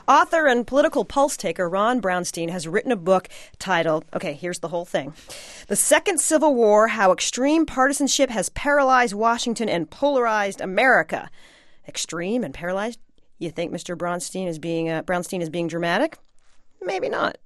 Author and political pulse taker Ron Brownstein has written a book titled, okay, here's the whole thing, The Second Civil War, How Extreme Partisanship Has Paralyzed Washington and Polarized America. Extreme and paralyzed? You think Mr. Brownstein is being dramatic? Maybe not.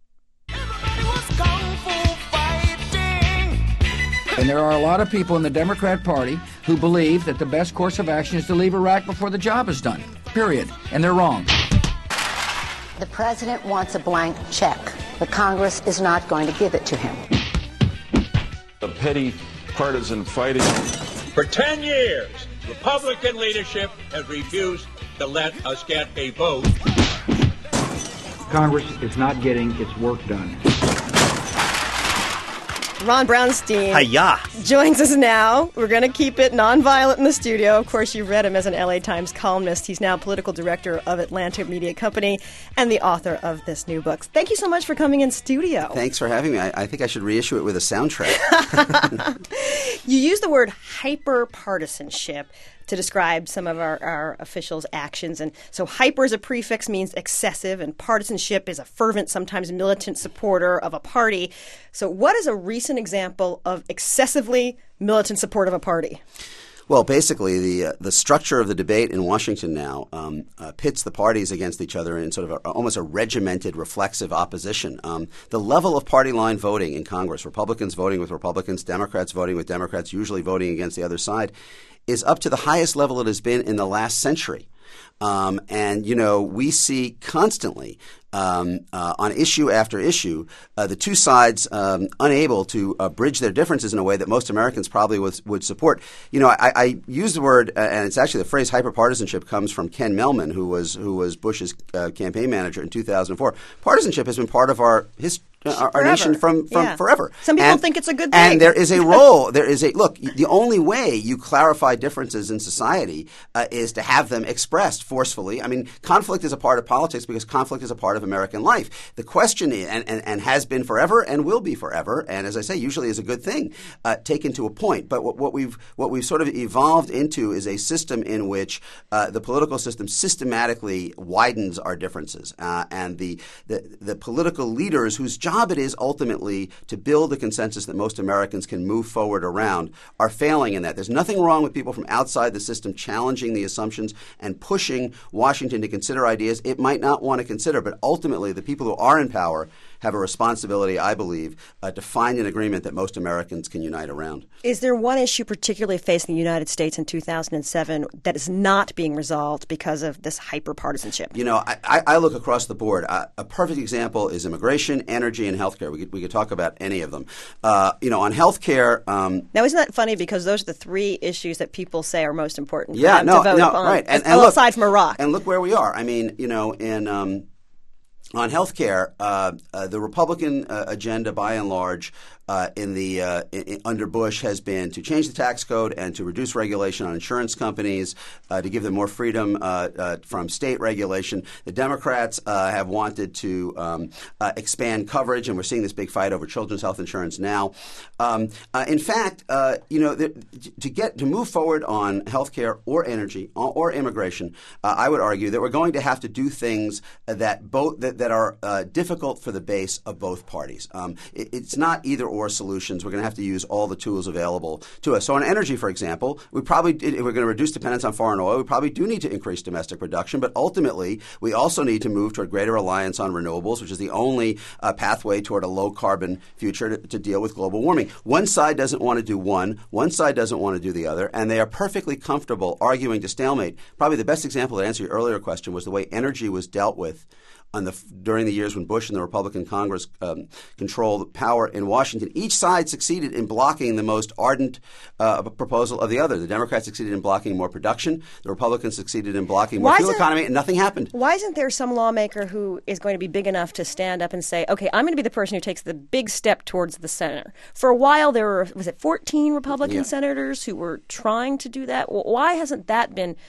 And there are a lot of people in the Democrat Party who believe that the best course of action is to leave Iraq before the job is done, period. And they're wrong. The president wants a blank check, but Congress is not going to give it to him. The petty partisan fighting. For 10 years, Republican leadership has refused to let us get a vote. Congress is not getting its work done. Ron Brownstein Hi-ya. joins us now. We're going to keep it nonviolent in the studio. Of course, you've read him as an LA Times columnist. He's now political director of Atlanta Media Company and the author of this new book. Thank you so much for coming in studio. Thanks for having me. I think I should reissue it with a soundtrack. You use the word hyper-partisanship to describe some of our officials' actions. And so hyper as a prefix means excessive, and partisanship is a fervent, sometimes militant supporter of a party. So what is a recent example of excessively militant support of a party? Well, basically, the structure of the debate in Washington now pits the parties against each other in sort of almost a regimented, reflexive opposition. The level of party line voting in Congress, Republicans voting with Republicans, Democrats voting with Democrats, usually voting against the other side, is up to the highest level it has been in the last century. And, you know, we see constantly on issue after issue the two sides unable to bridge their differences in a way that most Americans probably would support. You know, I use the word, and it's actually the phrase hyperpartisanship comes from Ken Mellman, who was Bush's campaign manager in 2004. Partisanship has been part of our history. Our nation from forever. Some people think it's a good thing. And there is a role. Look, the only way you clarify differences in society is to have them expressed forcefully. I mean, conflict is a part of politics because conflict is a part of American life. The question is, and has been forever and will be forever, and as I say, usually is a good thing, taken to a point. But what we've sort of evolved into is a system in which the political system systematically widens our differences. And the political leaders whose job it is ultimately to build a consensus that most Americans can move forward around are failing in that. There's nothing wrong with people from outside the system challenging the assumptions and pushing Washington to consider ideas it might not want to consider. But ultimately, the people who are in power have a responsibility, I believe, to find an agreement that most Americans can unite around. Is there one issue particularly facing the United States in 2007 that is not being resolved because of this hyper-partisanship? You know, I look across the board. A perfect example is immigration, energy, and healthcare. We could talk about any of them. You know, on healthcare. Now, isn't that funny? Because those are the three issues that people say are most important to vote upon, right. And look, aside from Iraq. And look where we are. I mean, you know, on health care, the Republican agenda, by and large, under Bush has been to change the tax code and to reduce regulation on insurance companies, to give them more freedom from state regulation. The Democrats have wanted to expand coverage, and we're seeing this big fight over children's health insurance now. In fact, you know, to move forward on health care or energy or immigration, I would argue that we're going to have to do things that are difficult for the base of both parties. It's not either or solutions. We're going to have to use all the tools available to us. So on energy, for example, if we're going to reduce dependence on foreign oil, we probably do need to increase domestic production. But ultimately, we also need to move toward greater reliance on renewables, which is the only pathway toward a low-carbon future to deal with global warming. One side doesn't want to do one side doesn't want to do the other, and they are perfectly comfortable arguing to stalemate. Probably the best example to answer your earlier question was the way energy was dealt with during the years when Bush and the Republican Congress controlled power in Washington. Each side succeeded in blocking the most ardent proposal of the other. The Democrats succeeded in blocking more production. The Republicans succeeded in blocking more fuel economy, and nothing happened. Why isn't there some lawmaker who is going to be big enough to stand up and say, okay, I'm going to be the person who takes the big step towards the center? For a while, there were, 14 Republican senators who were trying to do that? Why hasn't that been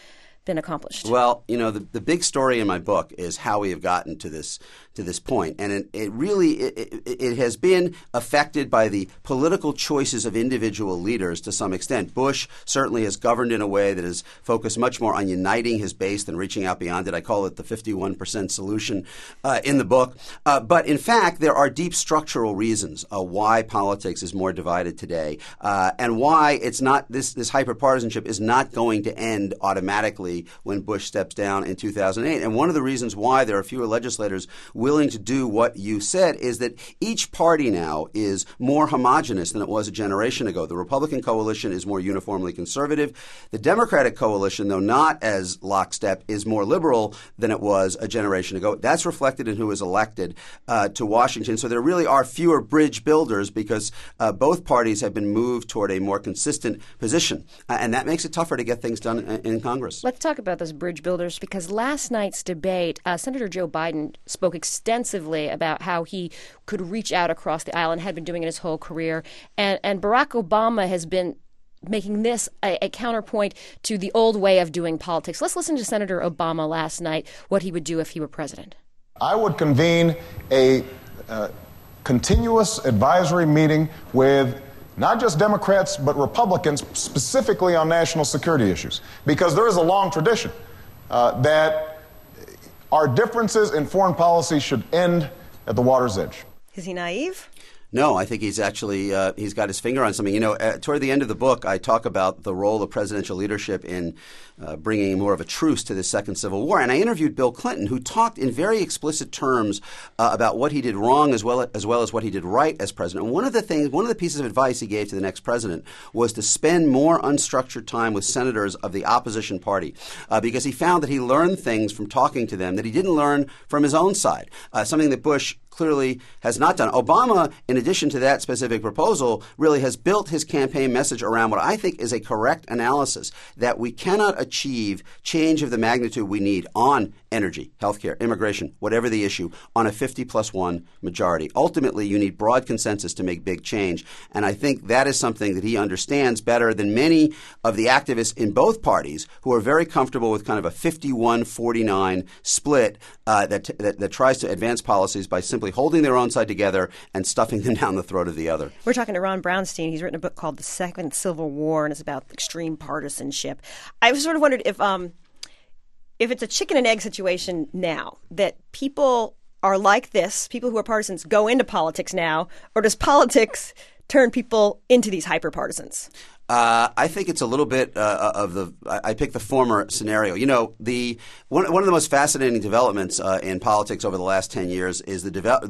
been accomplished? Well, the big story in my book is how we have gotten to this point, and it really has been affected by the political choices of individual leaders to some extent. Bush certainly has governed in a way that has focused much more on uniting his base than reaching out beyond it. I call it the 51% solution in the book. But in fact, there are deep structural reasons why politics is more divided today, and why it's not this hyperpartisanship is not going to end automatically when Bush steps down in 2008. And one of the reasons why there are fewer legislators willing to do what you said is that each party now is more homogenous than it was a generation ago. The Republican coalition is more uniformly conservative. The Democratic coalition, though not as lockstep, is more liberal than it was a generation ago. That's reflected in who is elected to Washington. So there really are fewer bridge builders because both parties have been moved toward a more consistent position. And that makes it tougher to get things done in Congress. Let's talk about those bridge builders, because last night's debate, Senator Joe Biden spoke extensively about how he could reach out across the aisle and had been doing it his whole career. And Barack Obama has been making this a counterpoint to the old way of doing politics. Let's listen to Senator Obama last night, what he would do if he were president. I would convene a continuous advisory meeting with not just Democrats, but Republicans, specifically on national security issues. Because there is a long tradition that our differences in foreign policy should end at the water's edge. Is he naive? No, I think he's actually he's got his finger on something. Toward the end of the book, I talk about the role of presidential leadership in bringing more of a truce to the second Civil War. And I interviewed Bill Clinton, who talked in very explicit terms about what he did wrong as well as what he did right as president. And one of the pieces of advice he gave to the next president was to spend more unstructured time with senators of the opposition party, because he found that he learned things from talking to them that he didn't learn from his own side, something that Bush clearly has not done. Obama, in addition to that specific proposal, really has built his campaign message around what I think is a correct analysis that we cannot achieve change of the magnitude we need on energy, healthcare, immigration, whatever the issue, on a 50+1 majority. Ultimately, you need broad consensus to make big change. And I think that is something that he understands better than many of the activists in both parties who are very comfortable with kind of a 51-49 split that tries to advance policies by simply holding their own side together and stuffing them down the throat of the other. We're talking to Ron Brownstein. He's written a book called The Second Civil War, and it's about extreme partisanship. I sort of wondered if it's a chicken and egg situation now, that people are like this, people who are partisans go into politics now, or does politics turn people into these hyper-partisans? I think it's a little bit I picked the former scenario. One of the most fascinating developments in politics over the last 10 years is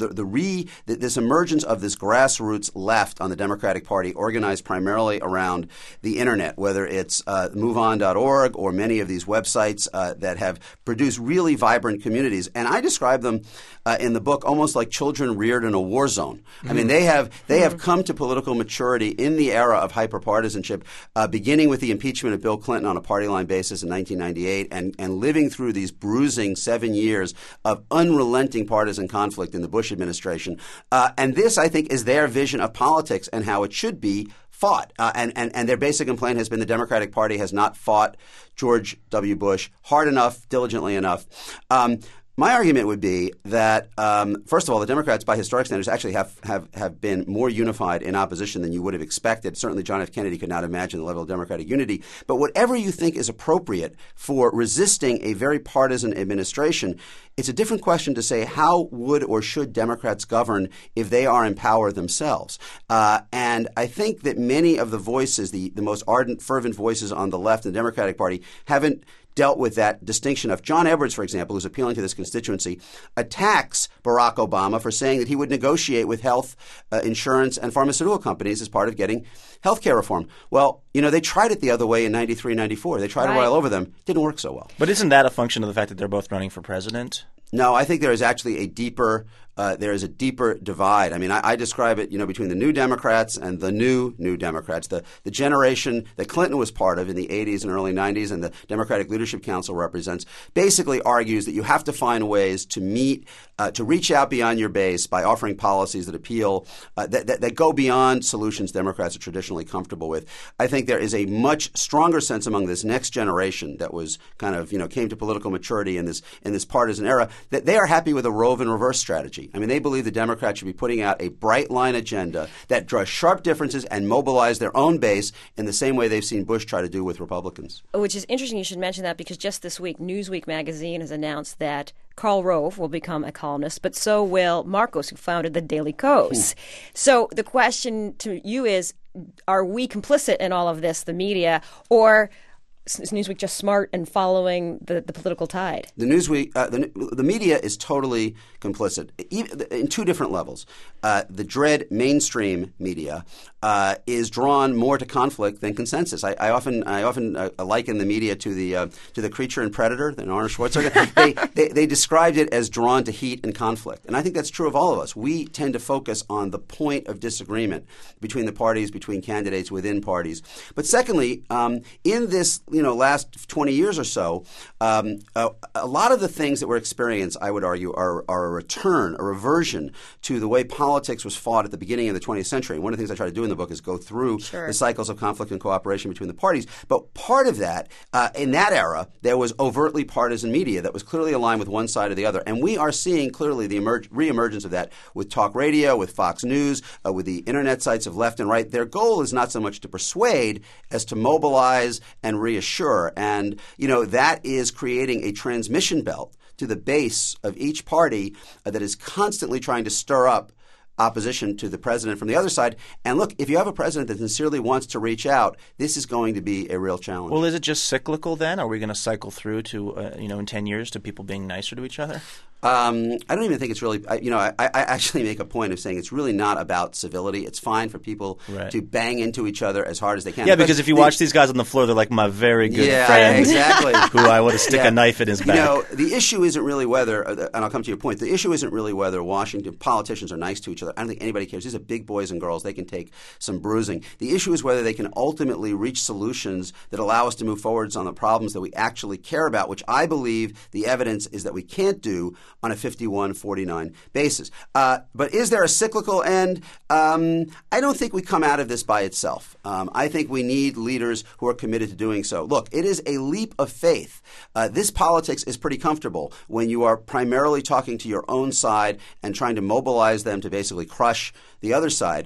this emergence of this grassroots left on the Democratic Party, organized primarily around the internet, whether it's MoveOn.org or many of these websites that have produced really vibrant communities. And I describe them in the book almost like children reared in a war zone. Mm-hmm. I mean, they have come to political maturity in the era of hyperpartisanship, beginning with the impeachment of Bill Clinton on a party line basis in 1998 and living through these bruising 7 years of unrelenting partisan conflict in the Bush administration. And this, I think, is their vision of politics and how it should be fought. And their basic complaint has been the Democratic Party has not fought George W. Bush hard enough, diligently enough. My argument would be that, first of all, the Democrats, by historic standards, actually have been more unified in opposition than you would have expected. Certainly, John F. Kennedy could not imagine the level of Democratic unity. But whatever you think is appropriate for resisting a very partisan administration, it's a different question to say how would or should Democrats govern if they are in power themselves. And I think that many of the voices, the most ardent, fervent voices on the left in the Democratic Party, haven't dealt with that distinction of John Edwards, for example, who's appealing to this constituency, attacks Barack Obama for saying that he would negotiate with health insurance and pharmaceutical companies as part of getting health care reform. Well, they tried it the other way in 93, 94. They tried it all over them. It didn't work so well. But isn't that a function of the fact that they're both running for president? No, I think there is actually a deeper there is a deeper divide. I mean, I describe it, between the New Democrats and the New Democrats, the generation that Clinton was part of in the 80s and early 90s, and the Democratic Leadership Council represents, basically argues that you have to find ways to to reach out beyond your base by offering policies that appeal, that go beyond solutions Democrats are traditionally comfortable with. I think there is a much stronger sense among this next generation that was kind of, came to political maturity in this partisan era, that they are happy with a Rove and reverse strategy. I mean, they believe the Democrats should be putting out a bright line agenda that draws sharp differences and mobilize their own base in the same way they've seen Bush try to do with Republicans. Which is interesting you should mention that, because just this week, Newsweek magazine has announced that Karl Rove will become a columnist, but so will Marcos, who founded the Daily Kos. So the question to you is, are we complicit in all of this, the media, or is Newsweek just smart and following the political tide? The Newsweek, the media is totally complicit in two different levels. The dread mainstream media is drawn more to conflict than consensus. I often liken the media to the creature and predator, the Arnold Schwarzenegger. They described it as drawn to heat and conflict, and I think that's true of all of us. We tend to focus on the point of disagreement between the parties, between candidates, within parties. But secondly, in this last 20 years or so, a lot of the things that we're experiencing, I would argue, are a reversion to the way politics was fought at the beginning of the 20th century. And one of the things I try to do in the book is go through the cycles of conflict and cooperation between the parties. But part of that, in that era, there was overtly partisan media that was clearly aligned with one side or the other. And we are seeing clearly the reemergence of that with talk radio, with Fox News, with the internet sites of left and right. Their goal is not so much to persuade as to mobilize and reassure. And, that is creating a transmission belt to the base of each party that is constantly trying to stir up opposition to the president from the other side. And look, if you have a president that sincerely wants to reach out, this is going to be a real challenge. Well, is it just cyclical then? Are we going to cycle through to, in 10 years to people being nicer to each other? I don't even think it's really I actually make a point of saying it's really not about civility. It's fine for people to bang into each other as hard as they can. Yeah, because if you watch these guys on the floor, they're like my very good friend, exactly, who I want to stick a knife in his back. The issue isn't really whether, and I'll come to your point, the issue isn't really whether Washington politicians are nice to each other. I don't think anybody cares. These are big boys and girls. They can take some bruising. The issue is whether they can ultimately reach solutions that allow us to move forwards on the problems that we actually care about, which I believe the evidence is that we can't do on a 51-49 basis. But is there a cyclical end? I don't think we come out of this by itself. I think we need leaders who are committed to doing so. Look, it is a leap of faith. This politics is pretty comfortable when you are primarily talking to your own side and trying to mobilize them to basically crush the other side.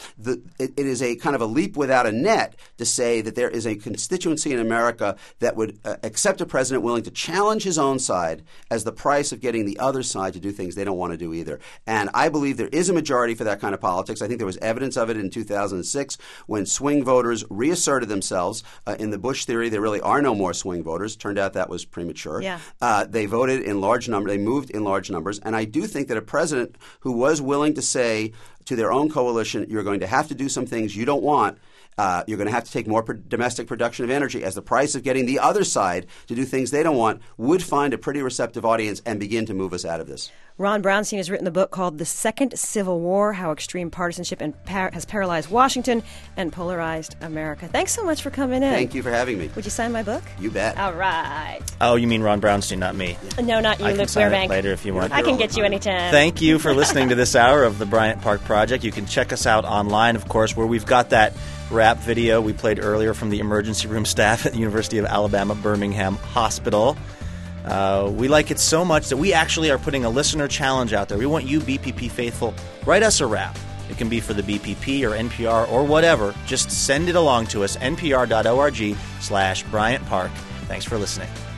It is a kind of a leap without a net to say that there is a constituency in America that would accept a president willing to challenge his own side as the price of getting the other side to do things they don't want to do either. And I believe there is a majority for that kind of politics. I think there was evidence of it in 2006 when swing voters reasserted themselves. In the Bush theory, there really are no more swing voters. Turned out that was premature. Yeah. They voted in large numbers. They moved in large numbers. And I do think that a president who was willing to say to their own coalition, you're going to have to do some things you don't want. You're going to have to take more domestic production of energy as the price of getting the other side to do things they don't want, would find a pretty receptive audience and begin to move us out of this. Ron Brownstein has written the book called The Second Civil War, How Extreme Partisanship has Paralyzed Washington and Polarized America. Thanks so much for coming in. Thank you for having me. Would you sign my book? You bet. All right. Oh, you mean Ron Brownstein, not me? No, not you, I Luke can sign Burbank. it later if you want. I can get you anytime. Thank you for listening to this hour of the Bryant Park Project. You can check us out online, of course, where we've got that rap video we played earlier from the emergency room staff at the University of Alabama Birmingham Hospital. We like it so much that we actually are putting a listener challenge out there. We want you, BPP faithful, write us a rap. It can be for the BPP or NPR or whatever. Just send it along to us, npr.org/Bryant Park. Thanks for listening.